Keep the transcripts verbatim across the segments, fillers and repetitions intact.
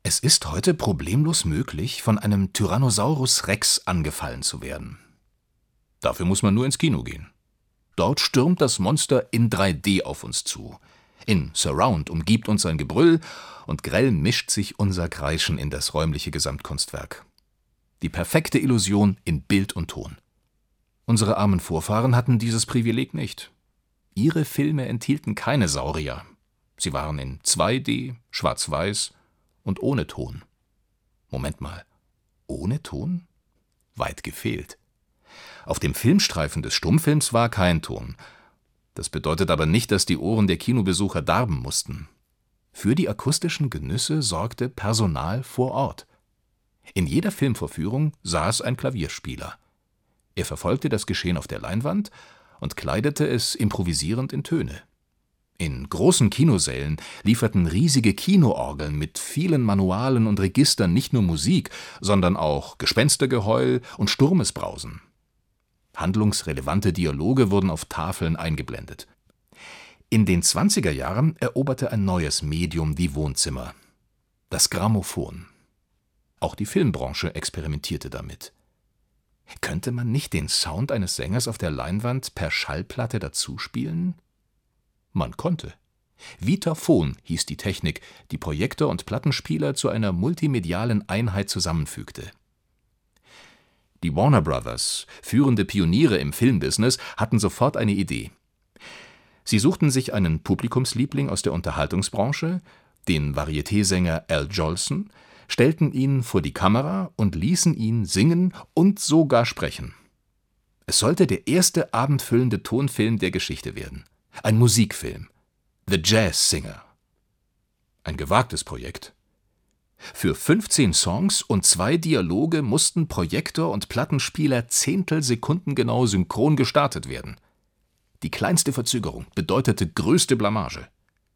Es ist heute problemlos möglich, von einem Tyrannosaurus Rex angefallen zu werden. Dafür muss man nur ins Kino gehen. Dort stürmt das Monster in drei D auf uns zu. In Surround umgibt uns sein Gebrüll und grell mischt sich unser Kreischen in das räumliche Gesamtkunstwerk. Die perfekte Illusion in Bild und Ton. Unsere armen Vorfahren hatten dieses Privileg nicht. Ihre Filme enthielten keine Saurier. Sie waren in zwei D, schwarz-weiß und ohne Ton. Moment mal, ohne Ton? Weit gefehlt. Auf dem Filmstreifen des Stummfilms war kein Ton. Das bedeutet aber nicht, dass die Ohren der Kinobesucher darben mussten. Für die akustischen Genüsse sorgte Personal vor Ort. In jeder Filmvorführung saß ein Klavierspieler. Er verfolgte das Geschehen auf der Leinwand und kleidete es improvisierend in Töne. In großen Kinosälen lieferten riesige Kinoorgeln mit vielen Manualen und Registern nicht nur Musik, sondern auch Gespenstergeheul und Sturmesbrausen. Handlungsrelevante Dialoge wurden auf Tafeln eingeblendet. In den zwanziger Jahren eroberte ein neues Medium die Wohnzimmer: das Grammophon. Auch die Filmbranche experimentierte damit. Könnte man nicht den Sound eines Sängers auf der Leinwand per Schallplatte dazuspielen? Man konnte. Vitaphon hieß die Technik, die Projektor und Plattenspieler zu einer multimedialen Einheit zusammenfügte. Die Warner Brothers, führende Pioniere im Filmbusiness, hatten sofort eine Idee. Sie suchten sich einen Publikumsliebling aus der Unterhaltungsbranche, den Varietésänger Al Jolson, stellten ihn vor die Kamera und ließen ihn singen und sogar sprechen. Es sollte der erste abendfüllende Tonfilm der Geschichte werden. Ein Musikfilm. The Jazz Singer. Ein gewagtes Projekt. Für fünfzehn Songs und zwei Dialoge mussten Projektor und Plattenspieler zehntelsekundengenau synchron gestartet werden. Die kleinste Verzögerung bedeutete größte Blamage.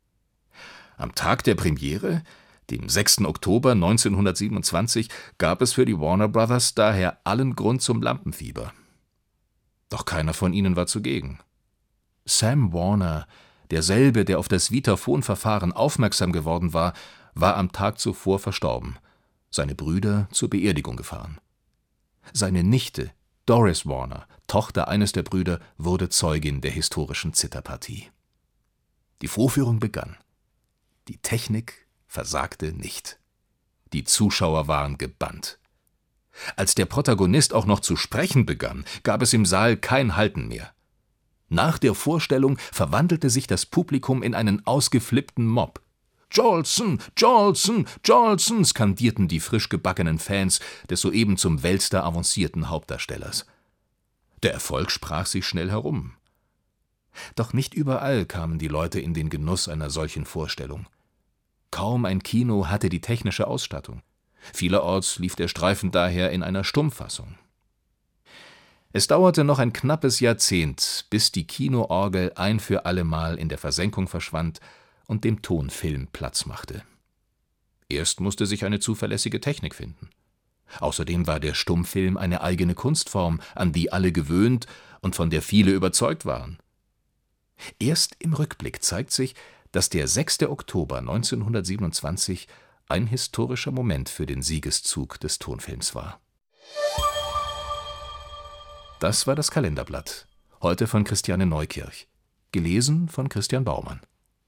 Am Tag der Premiere, dem sechsten Oktober neunzehnhundertsiebenundzwanzig, gab es für die Warner Brothers daher allen Grund zum Lampenfieber. Doch keiner von ihnen war zugegen. Sam Warner, derselbe, der auf das Vitaphon-Verfahren aufmerksam geworden war, war am Tag zuvor verstorben, seine Brüder zur Beerdigung gefahren. Seine Nichte, Doris Warner, Tochter eines der Brüder, wurde Zeugin der historischen Zitherpartie. Die Vorführung begann. Die Technik versagte nicht. Die Zuschauer waren gebannt. Als der Protagonist auch noch zu sprechen begann, gab es im Saal kein Halten mehr. Nach der Vorstellung verwandelte sich das Publikum in einen ausgeflippten Mob. »Jolson, Jolson, Jolson«, skandierten die frisch gebackenen Fans des soeben zum Weltstar avancierten Hauptdarstellers. Der Erfolg sprach sich schnell herum. Doch nicht überall kamen die Leute in den Genuss einer solchen Vorstellung. Kaum ein Kino hatte die technische Ausstattung. Vielerorts lief der Streifen daher in einer Stummfassung. Es dauerte noch ein knappes Jahrzehnt, bis die Kinoorgel ein für allemal in der Versenkung verschwand und dem Tonfilm Platz machte. Erst musste sich eine zuverlässige Technik finden. Außerdem war der Stummfilm eine eigene Kunstform, an die alle gewöhnt und von der viele überzeugt waren. Erst im Rückblick zeigt sich, dass der sechste Oktober neunzehnhundertsiebenundzwanzig ein historischer Moment für den Siegeszug des Tonfilms war. Das war das Kalenderblatt, heute von Christiane Neukirch, gelesen von Christian Baumann.